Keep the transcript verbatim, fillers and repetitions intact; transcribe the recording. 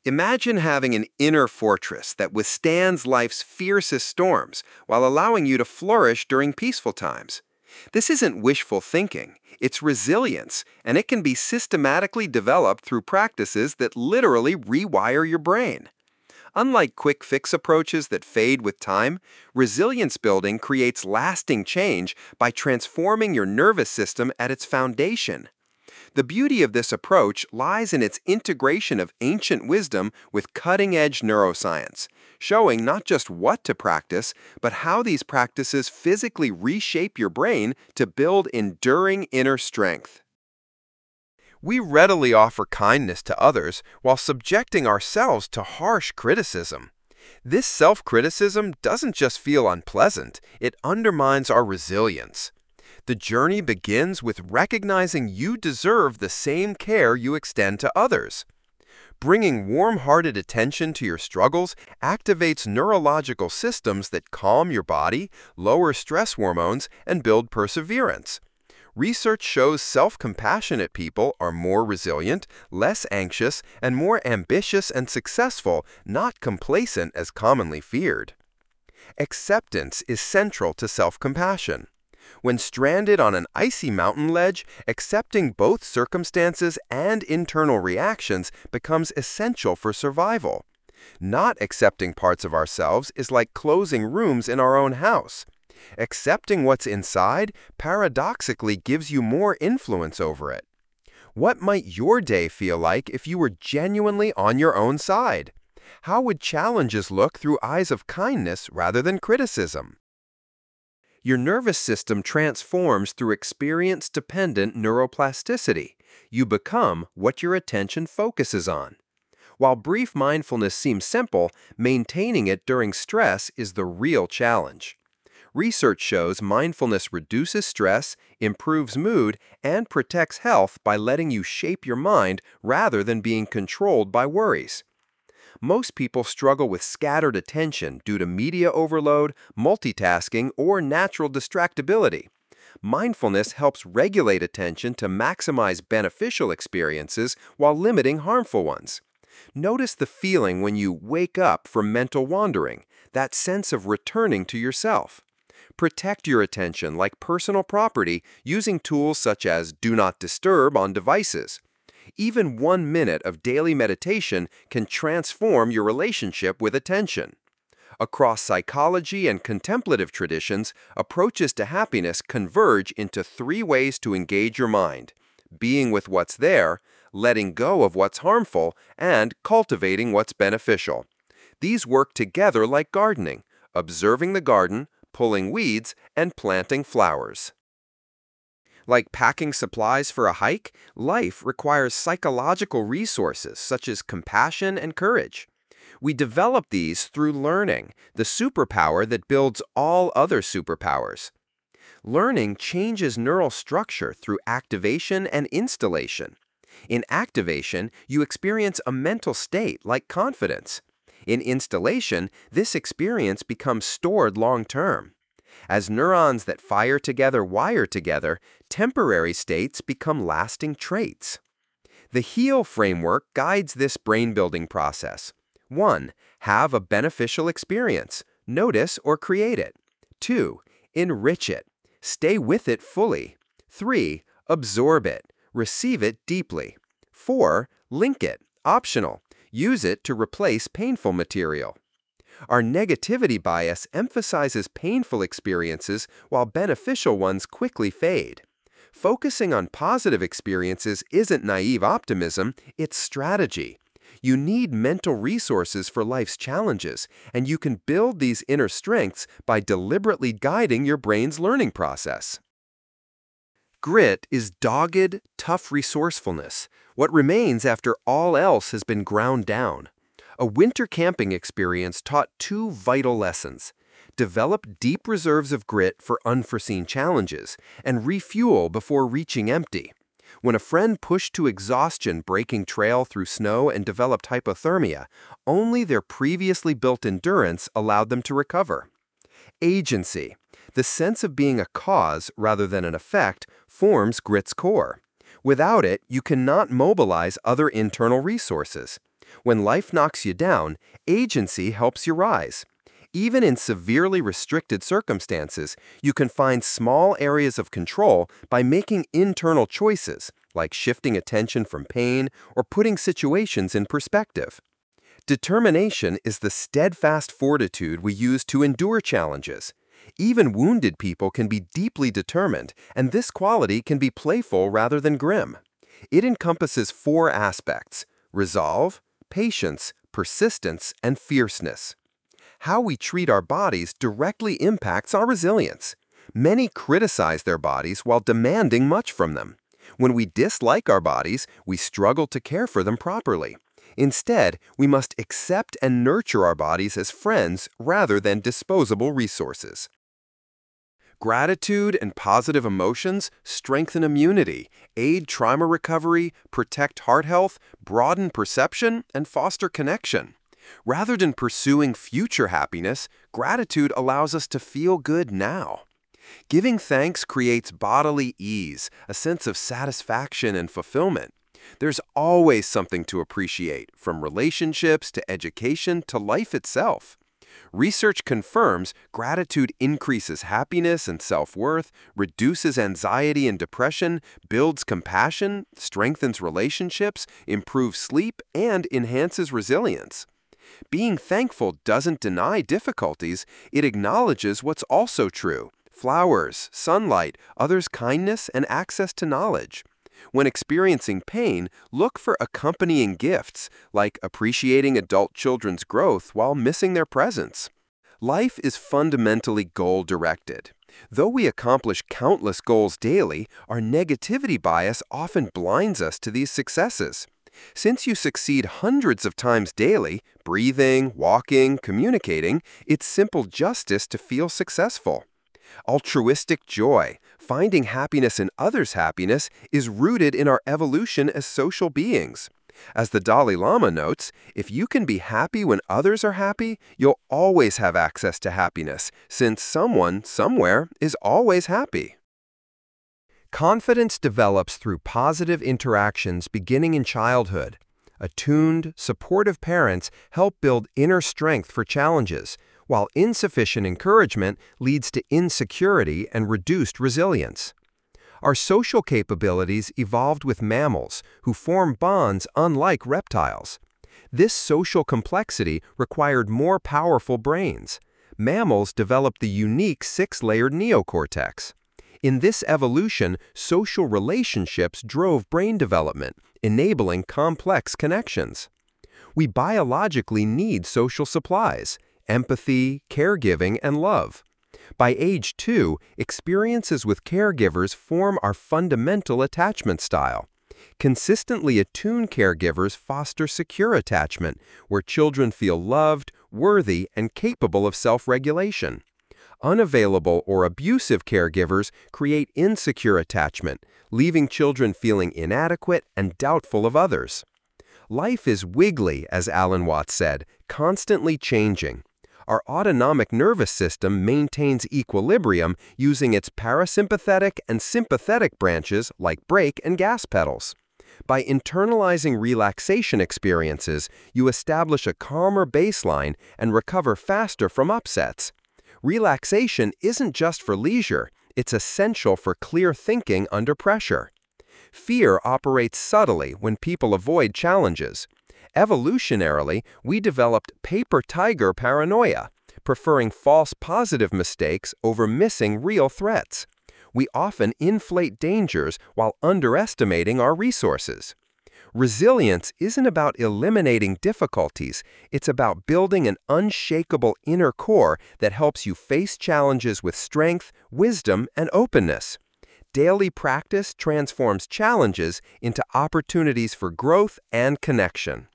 Imagine having an inner fortress that withstands life's fiercest storms while allowing you to flourish during peaceful times. This isn't wishful thinking, it's resilience, and it can be systematically developed through practices that literally rewire your brain. Unlike quick fix approaches that fade with time, resilience building creates lasting change by transforming your nervous system at its foundation. The beauty of this approach lies in its integration of ancient wisdom with cutting-edge neuroscience, showing not just what to practice, but how these practices physically reshape your brain to build enduring inner strength. We readily offer kindness to others while subjecting ourselves to harsh criticism. This self-criticism doesn't just feel unpleasant, it undermines our resilience. The journey begins with recognizing you deserve the same care you extend to others. Bringing warm-hearted attention to your struggles activates neurological systems that calm your body, lower stress hormones, and build perseverance. Research shows self-compassionate people are more resilient, less anxious, and more ambitious and successful, not complacent as commonly feared. Acceptance is central to self-compassion. When stranded on an icy mountain ledge, accepting both circumstances and internal reactions becomes essential for survival. Not accepting parts of ourselves is like closing rooms in our own house. Accepting what's inside paradoxically gives you more influence over it. What might your day feel like if you were genuinely on your own side? How would challenges look through eyes of kindness rather than criticism? Your nervous system transforms through experience-dependent neuroplasticity. You become what your attention focuses on. While brief mindfulness seems simple, maintaining it during stress is the real challenge. Research shows mindfulness reduces stress, improves mood, and protects health by letting you shape your mind rather than being controlled by worries. Most people struggle with scattered attention due to media overload, multitasking, or natural distractibility. Mindfulness helps regulate attention to maximize beneficial experiences while limiting harmful ones. Notice the feeling when you wake up from mental wandering, that sense of returning to yourself. Protect your attention like personal property using tools such as Do Not Disturb on devices. Even one minute of daily meditation can transform your relationship with attention. Across psychology and contemplative traditions, approaches to happiness converge into three ways to engage your mind: being with what's there, letting go of what's harmful, and cultivating what's beneficial. These work together like gardening, observing the garden, pulling weeds, and planting flowers. Like packing supplies for a hike, life requires psychological resources such as compassion and courage. We develop these through learning, the superpower that builds all other superpowers. Learning changes neural structure through activation and installation. In activation, you experience a mental state like confidence. In installation, this experience becomes stored long-term. As neurons that fire together wire together, temporary states become lasting traits. The HEAL framework guides this brain-building process. one. Have a beneficial experience. Notice or create it. two. Enrich it. Stay with it fully. three. Absorb it. Receive it deeply. four. Link it. Optional. Use it to replace painful material. Our negativity bias emphasizes painful experiences while beneficial ones quickly fade. Focusing on positive experiences isn't naive optimism, it's strategy. You need mental resources for life's challenges, and you can build these inner strengths by deliberately guiding your brain's learning process. Grit is dogged, tough resourcefulness, what remains after all else has been ground down. A winter camping experience taught two vital lessons. Develop deep reserves of grit for unforeseen challenges, and refuel before reaching empty. When a friend pushed to exhaustion breaking trail through snow and developed hypothermia, only their previously built endurance allowed them to recover. Agency, the sense of being a cause rather than an effect, forms grit's core. Without it, you cannot mobilize other internal resources. When life knocks you down, agency helps you rise. Even in severely restricted circumstances, you can find small areas of control by making internal choices, like shifting attention from pain or putting situations in perspective. Determination is the steadfast fortitude we use to endure challenges. Even wounded people can be deeply determined, and this quality can be playful rather than grim. It encompasses four aspects: resolve, patience, persistence, and fierceness. How we treat our bodies directly impacts our resilience. Many criticize their bodies while demanding much from them. When we dislike our bodies, we struggle to care for them properly. Instead, we must accept and nurture our bodies as friends rather than disposable resources. Gratitude and positive emotions strengthen immunity, aid trauma recovery, protect heart health, broaden perception, and foster connection. Rather than pursuing future happiness, gratitude allows us to feel good now. Giving thanks creates bodily ease, a sense of satisfaction and fulfillment. There's always something to appreciate, from relationships to education to life itself. Research confirms gratitude increases happiness and self-worth, reduces anxiety and depression, builds compassion, strengthens relationships, improves sleep, and enhances resilience. Being thankful doesn't deny difficulties, it acknowledges what's also true: flowers, sunlight, others' kindness, and access to knowledge. When experiencing pain, look for accompanying gifts, like appreciating adult children's growth while missing their presence. Life is fundamentally goal-directed. Though we accomplish countless goals daily, our negativity bias often blinds us to these successes. Since you succeed hundreds of times daily, breathing, walking, communicating, it's simple justice to feel successful. Altruistic joy, finding happiness in others' happiness, is rooted in our evolution as social beings. As the Dalai Lama notes, if you can be happy when others are happy, you'll always have access to happiness, since someone, somewhere, is always happy. Confidence develops through positive interactions beginning in childhood. Attuned, supportive parents help build inner strength for challenges, while insufficient encouragement leads to insecurity and reduced resilience. Our social capabilities evolved with mammals, who form bonds unlike reptiles. This social complexity required more powerful brains. Mammals developed the unique six-layered neocortex. In this evolution, social relationships drove brain development, enabling complex connections. We biologically need social supplies: empathy, caregiving, and love. By age two, experiences with caregivers form our fundamental attachment style. Consistently attuned caregivers foster secure attachment, where children feel loved, worthy, and capable of self-regulation. Unavailable or abusive caregivers create insecure attachment, leaving children feeling inadequate and doubtful of others. Life is wiggly, as Alan Watts said, constantly changing. Our autonomic nervous system maintains equilibrium using its parasympathetic and sympathetic branches like brake and gas pedals. By internalizing relaxation experiences, you establish a calmer baseline and recover faster from upsets. Relaxation isn't just for leisure, it's essential for clear thinking under pressure. Fear operates subtly when people avoid challenges. Evolutionarily, we developed paper tiger paranoia, preferring false positive mistakes over missing real threats. We often inflate dangers while underestimating our resources. Resilience isn't about eliminating difficulties, it's about building an unshakable inner core that helps you face challenges with strength, wisdom, and openness. Daily practice transforms challenges into opportunities for growth and connection.